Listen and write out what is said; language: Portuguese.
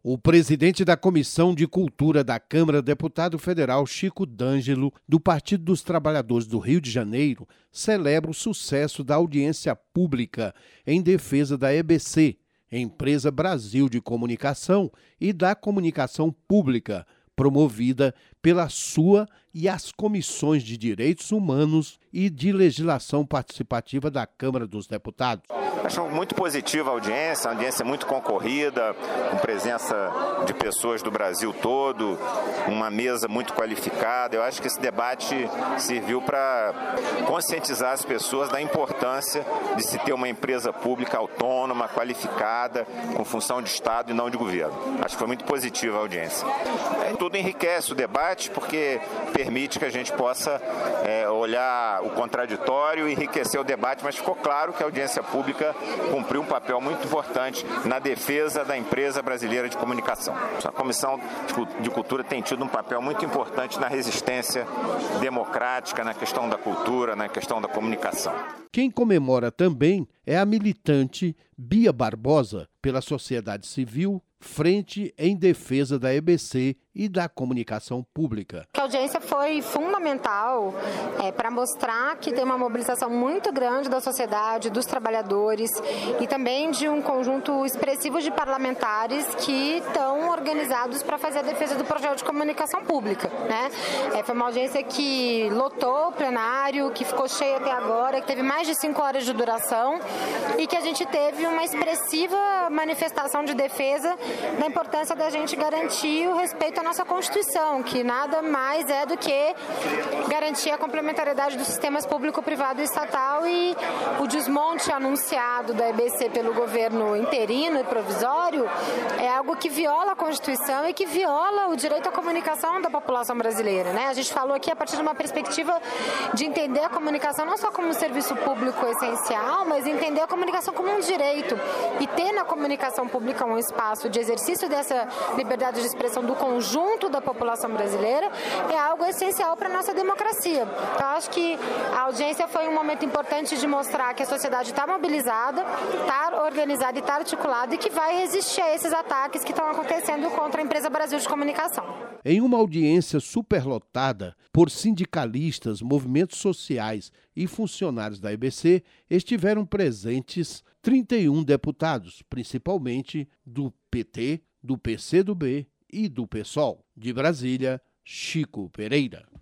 O presidente da Comissão de Cultura da Câmara, deputado federal Chico D'Angelo, do Partido dos Trabalhadores do Rio de Janeiro, celebra o sucesso da audiência pública em defesa da EBC, Empresa Brasil de Comunicação, e da comunicação pública, promovida pela sua e as comissões de Direitos Humanos e de Legislação Participativa da Câmara dos Deputados. Acho muito positiva a audiência muito concorrida, com presença de pessoas do Brasil todo, uma mesa muito qualificada. Eu acho que esse debate serviu para conscientizar as pessoas da importância de se ter uma empresa pública autônoma, qualificada, com função de Estado e não de governo. Acho que foi muito positiva a audiência. Tudo enriquece o debate porque permite que a gente possa olhar o contraditório e enriquecer o debate, mas ficou claro que a audiência pública cumpriu um papel muito importante na defesa da empresa brasileira de comunicação. A Comissão de Cultura tem tido um papel muito importante na resistência democrática, na questão da cultura, na questão da comunicação. Quem comemora também é a militante Bia Barbosa, pela sociedade civil, Frente em Defesa da EBC e da Comunicação Pública. A audiência foi fundamental para mostrar que tem uma mobilização muito grande da sociedade, dos trabalhadores e também de um conjunto expressivo de parlamentares que estão organizados para fazer a defesa do projeto de comunicação pública, né? Foi uma audiência que lotou o plenário, que ficou cheia até agora, que teve mais de 5 horas de duração e que a gente teve uma expressiva manifestação de defesa da importância da gente garantir o respeito à nossa Constituição, que nada mais é do que garantir a complementariedade dos sistemas público, privado e estatal, e o desmonte anunciado da EBC pelo governo interino e provisório é algo que viola a Constituição e que viola o direito à comunicação da população brasileira, né? A gente falou aqui a partir de uma perspectiva de entender a comunicação não só como um serviço público essencial, mas entender a comunicação como um direito e ter na comunicação pública um espaço de exercício dessa liberdade de expressão do conjunto da população brasileira é algo essencial para a nossa democracia. Eu acho que a audiência foi um momento importante de mostrar que a sociedade está mobilizada, está organizada e está articulada e que vai resistir a esses ataques que estão acontecendo contra a Empresa Brasil de Comunicação. Em uma audiência superlotada por sindicalistas, movimentos sociais e funcionários da EBC, estiveram presentes 31 deputados, principalmente do PT, do PCdoB e do PSOL. De Brasília, Chico Pereira.